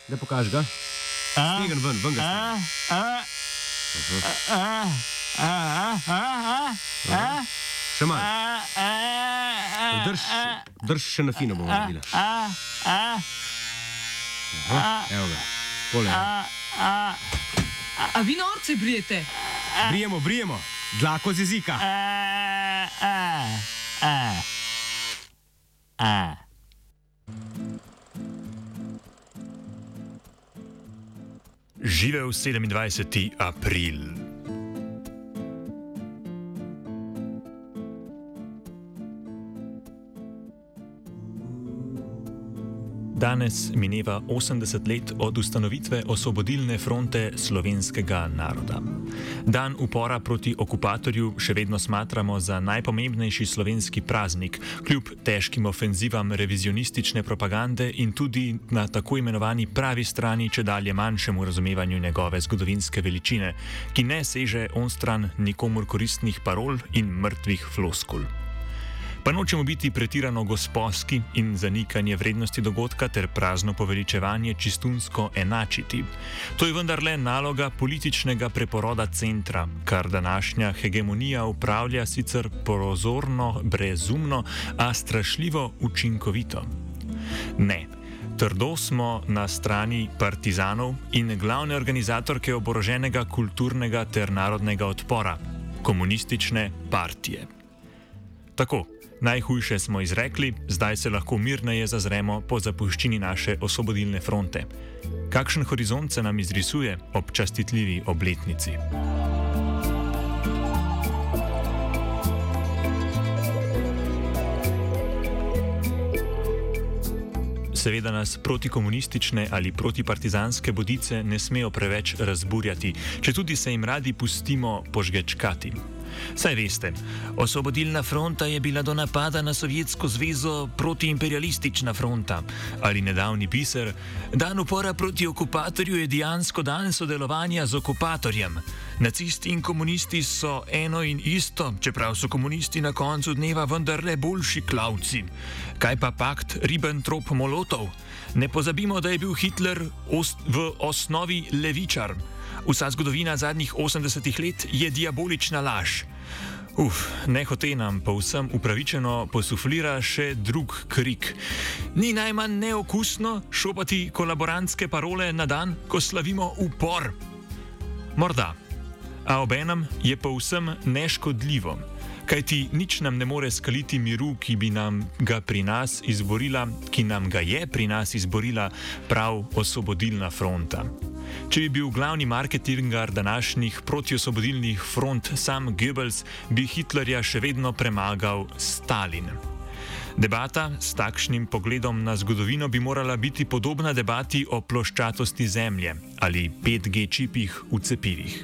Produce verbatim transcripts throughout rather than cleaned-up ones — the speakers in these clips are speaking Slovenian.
Da pokaži ga. Stegen ven, ven ga stegen. Še malo. Drž, drž še na fino bomo naredili. Evo ga. Pole. A vi norce brijete? Brijemo, brijemo. Dlako z jezika. Živel sedemindvajseti april. Danes mineva osemdeset let od ustanovitve Osvobodilne fronte slovenskega naroda. Dan upora proti okupatorju še vedno smatramo za najpomembnejši slovenski praznik, kljub težkim ofenzivam revizionistične propagande in tudi na tako imenovani pravi strani čedalje manjšemu razumevanju njegove zgodovinske veličine, ki ne seže onstran nikomur koristnih parol in mrtvih floskul. Pa nočemo biti pretirano gosposki in zanikanje vrednosti dogodka ter prazno poveličevanje čistunsko enačiti. To je vendarle naloga političnega preporoda centra, kar današnja hegemonija upravlja sicer prozorno, brezumno, a strašljivo učinkovito. Ne. Trdo smo na strani partizanov in glavne organizatorke oboroženega kulturnega ter narodnega odpora, komunistične partije. Tako. Najhujše smo izrekli, zdaj se lahko mirneje zazremo po zapuščini naše osvobodilne fronte. Kakšen horizont se nam izrisuje ob častitljivi obletnici? Seveda nas protikomunistične ali protipartizanske bodice ne smejo preveč razburjati, četudi se jim radi pustimo požgečkati. Saj veste, Osvobodilna fronta je bila do napada na Sovjetsko zvezo protiimperialistična fronta. Ali nedavni biser, dan upora proti okupatorju je dejansko dan sodelovanja z okupatorjem. Nacisti in komunisti so eno in isto, čeprav so komunisti na koncu dneva vendarle boljši klavci. Kaj pa pakt Ribbentrop-Molotov? Ne pozabimo, da je bil Hitler v osnovi levičar. Vsa zgodovina zadnjih osemdesetih let je diabolična laž. Uf, nehote nam povsem upravičeno posuflira še drug krik. Ni najmanj neokusno šopati kolaborantske parole na dan, ko slavimo upor? Morda. A obenem je povsem neškodljivo. Kajti nič nam ne more skaliti miru, ki bi nam ga pri nas izborila, ki nam ga je pri nas izborila prav Osvobodilna fronta. Če bi bil glavni marketingar današnjih protiosvobodilnih front sam Goebbels, bi Hitlerja še vedno premagal Stalin. Debata s takšnim pogledom na zgodovino bi morala biti podobna debati o ploščatosti zemlje ali pet G čipih v cepivih.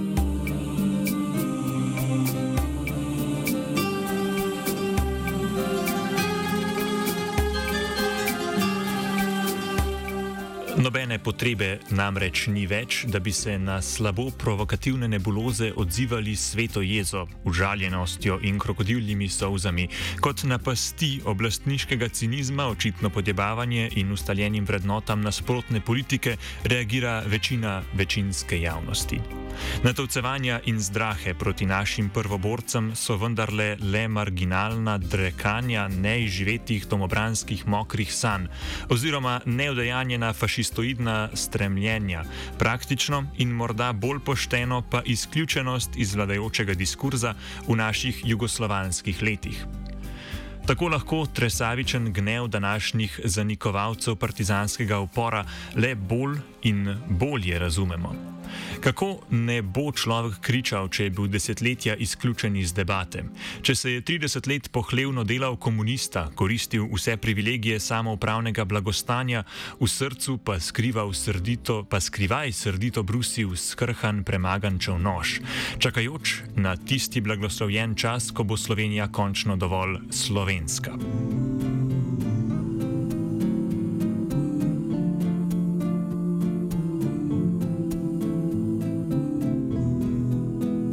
Nobene potrebe namreč ni več, da bi se na slabo provokativne nebuloze odzivali s sveto jezo, užaljenostjo in krokodilnimi solzami, kot na pasti oblastniškega cinizma, očitno podjebavanje in ustaljenim vrednotam nasprotne politike reagira večina večinske javnosti. Natovcevanja in zdrahe proti našim prvoborcem so vendarle le marginalna drekanja neizživetih domobranskih mokrih sanj oziroma neudejanjena fašistoidna stremljenja, praktično in morda bolj pošteno pa izključenost iz vladajočega diskurza v naših jugoslovanskih letih. Tako lahko tresavičen gnev današnjih zanikovalcev partizanskega upora le bolj in bolje razumemo. Kako ne bo človek kričal, če je bil desetletja izključen iz debate? Če se je trideset let pohlevno delal komunista, koristil vse privilegije samoupravnega blagostanja, v srcu pa skrival srdito, pa skrivaj srdito brusil skrhan premagan čolnož, čakajoč na tisti blagoslovljen čas, ko bo Slovenija končno dovolj slovenska.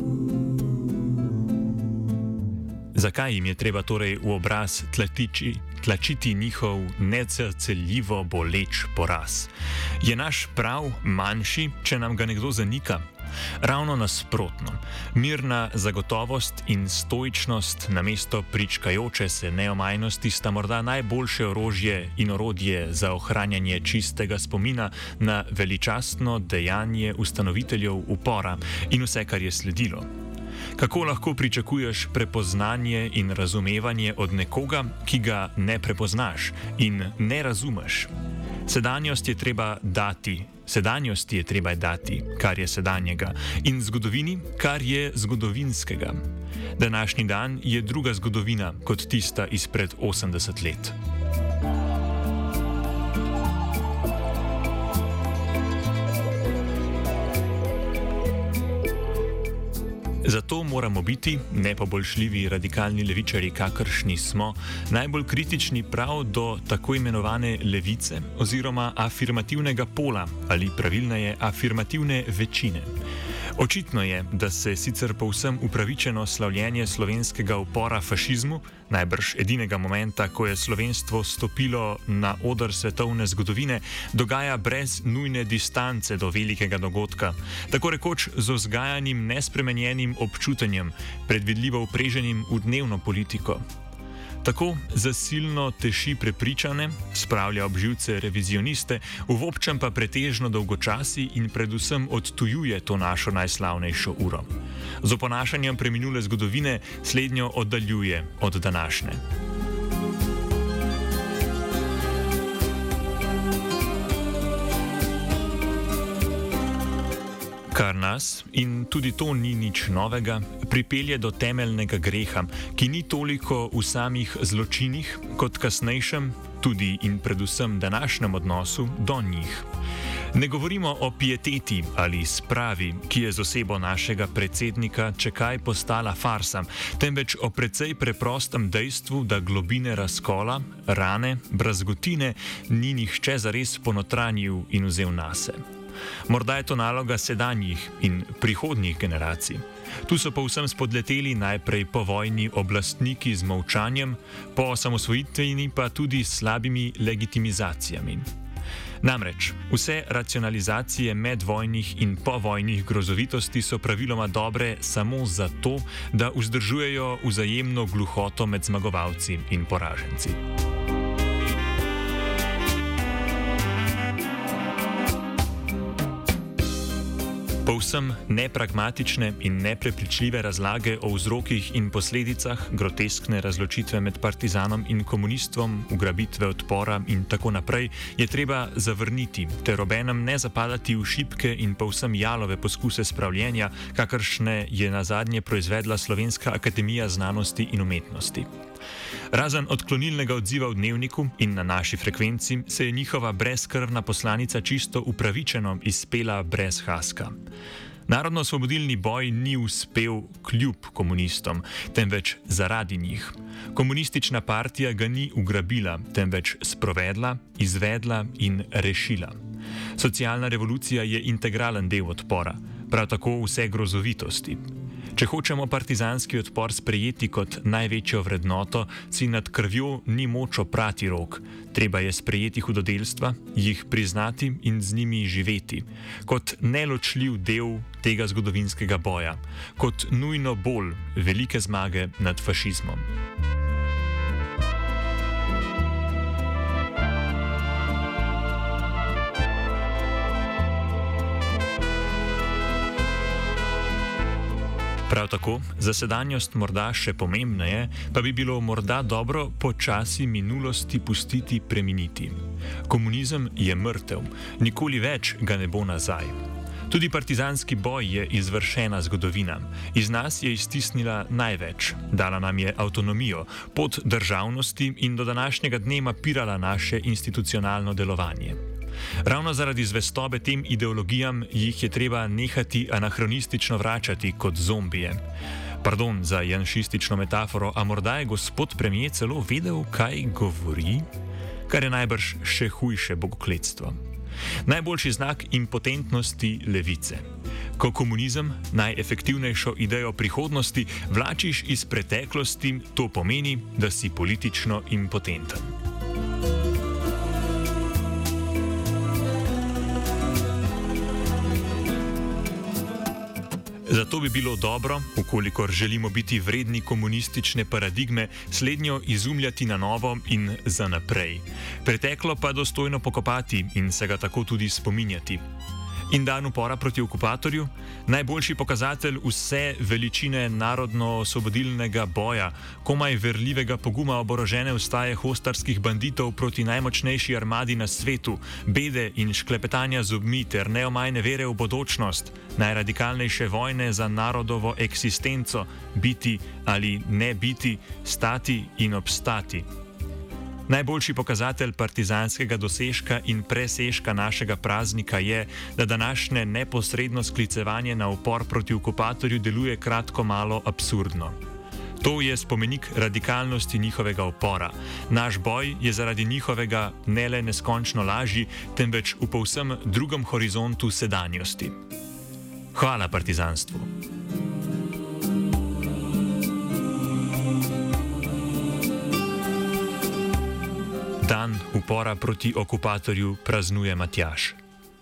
Zakaj jim je treba torej v obraz tlačiči, tlačiti njihov neceljivo boleč poraz. Je naš prav manjši, če nam ga nekdo zanika? Ravno nasprotno. Mirna zagotovost in stoičnost namesto pričkajoče se neomajnosti sta morda najboljše orožje in orodje za ohranjanje čistega spomina na veličastno dejanje ustanoviteljev upora in vse, kar je sledilo. Kako lahko pričakuješ prepoznanje in razumevanje od nekoga, ki ga ne prepoznaš in ne razumeš? Sedanjost je treba dati, sedanjosti je treba dati, kar je sedanjega, in zgodovini, kar je zgodovinskega. Današnji dan je druga zgodovina kot tista izpred osemdeset let. Zato moramo biti, nepoboljšljivi radikalni levičarji, kakršni smo, najbolj kritični prav do tako imenovane levice oziroma afirmativnega pola ali pravilneje afirmativne večine. Očitno je, da se sicer povsem upravičeno slavljenje slovenskega upora fašizmu, najbrž edinega momenta, ko je slovenstvo stopilo na oder svetovne zgodovine, dogaja brez nujne distance do velikega dogodka, tako rekoč z vzgajanim nespremenjenim občutenjem, predvidljivo upreženim v dnevno politiko. Tako zasilno teši prepričane, spravlja ob živce revizioniste, v občem pa pretežno dolgočasi in predvsem odtujuje to našo najslavnejšo uro. Z oponašanjem preminule zgodovine slednjo oddaljuje od današnje. Kar nas, in tudi to ni nič novega, pripelje do temeljnega greha, ki ni toliko v samih zločinih, kot kasnejšem, tudi in predvsem današnjem odnosu do njih. Ne govorimo o pieteti ali spravi, ki je z osebo našega predsednika čekaj postala farsa, temveč o precej preprostem dejstvu, da globine razkola, rane, brazgotine ni nihče zares ponotranjil in vzel nase. Morda je to naloga sedanjih in prihodnjih generacij. Tu so povsem spodleteli najprej povojni oblastniki z molčanjem, po osamosvojitveni pa tudi s slabimi legitimizacijami. Namreč, vse racionalizacije medvojnih in povojnih grozovitosti so praviloma dobre samo zato, da vzdržujejo vzajemno gluhoto med zmagovalci in poraženci. Povsem nepragmatične in neprepričljive razlage o vzrokih in posledicah, groteskne razločitve med partizanom in komunistom, ugrabitve odpora in tako naprej, je treba zavrniti, ter obenem ne zapadati v šibke in povsem jalove poskuse spravljenja, kakršne je nazadnje proizvedla Slovenska akademija znanosti in umetnosti. Razen odklonilnega odziva v Dnevniku in na naši frekvenci se je njihova brezkrvna poslanica čisto upravičeno izpela brez haska. Narodno-osvobodilni boj ni uspel kljub komunistom, temveč zaradi njih. Komunistična partija ga ni ugrabila, temveč sprovedla, izvedla in rešila. Socialna revolucija je integralen del odpora, prav tako vse grozovitosti. Če hočemo partizanski odpor sprejeti kot največjo vrednoto, si nad krvjo ni moč oprati rok. Treba je sprejeti hudodelstva, jih priznati in z njimi živeti, kot neločljiv del tega zgodovinskega boja, kot nujno bolj velike zmage nad fašizmom. Prav tako, za sedanjost morda še pomembneje, pa bi bilo morda dobro počasi minulosti pustiti preminiti. Komunizem je mrtev, nikoli več ga ne bo nazaj. Tudi partizanski boj je izvršena zgodovina. Iz nas je iztisnila največ, dala nam je avtonomijo, pot državnosti in do današnjega dne mapirala naše institucionalno delovanje. Ravno zaradi zvestobe tem ideologijam jih je treba nehati anahronistično vračati kot zombije. Pardon za janšistično metaforo, a morda je gospod premier celo vedel, kaj govori, kar je najbrž še hujše bogokletstvo. Najboljši znak impotentnosti levice. Ko komunizem, najefektivnejšo idejo prihodnosti, vlačiš iz preteklosti, to pomeni, da si politično impotenten. Zato bi bilo dobro, ukolikor želimo biti vredni komunistične paradigme, slednjo izumljati na novo in za naprej. Preteklo pa dostojno pokopati in se ga tako tudi spominjati. In dan upora proti okupatorju? Najboljši pokazatelj vse veličine narodno-osvobodilnega boja, komaj verljivega poguma oborožene vstaje hostarskih banditov proti najmočnejši armadi na svetu, bede in šklepetanja zobmi ter neomajne vere v bodočnost, najradikalnejše vojne za narodovo eksistenco, biti ali ne biti, stati in obstati. Najboljši pokazatelj partizanskega dosežka in presežka našega praznika je, da današnje neposredno sklicevanje na upor proti okupatorju deluje kratko malo absurdno. To je spomenik radikalnosti njihovega upora. Naš boj je zaradi njihovega ne le neskončno lažji, temveč v povsem drugem horizontu sedanjosti. Hvala partizanstvu. Dan upora proti okupatorju praznuje Matjaž.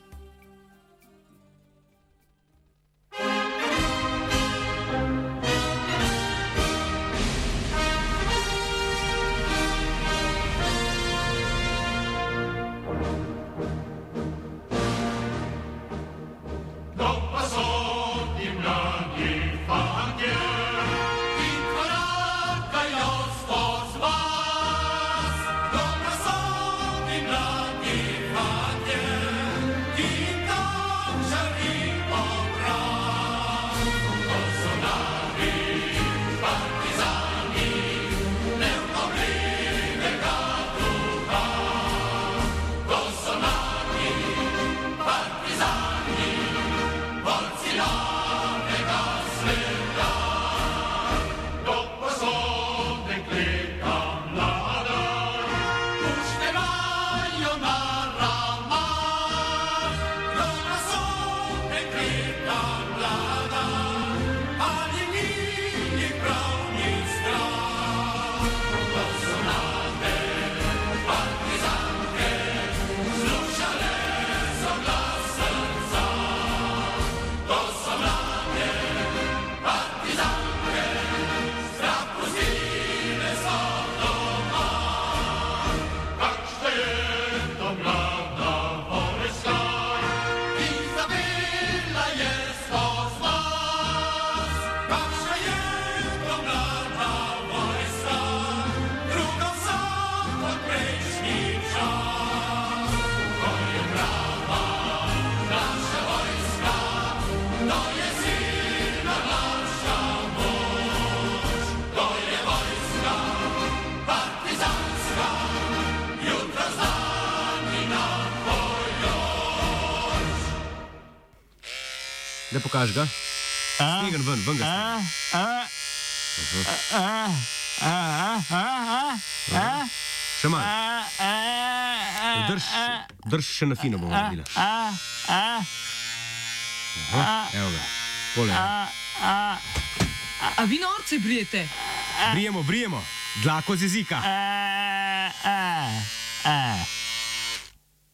Da pokaži ga. Stegen ven, ven ga stegen. Še malo. Drž, drž še na fino bomo naredila. Evo ga. Pole. A vi norce brijete? Brijemo, brijemo. Dlako z jezika.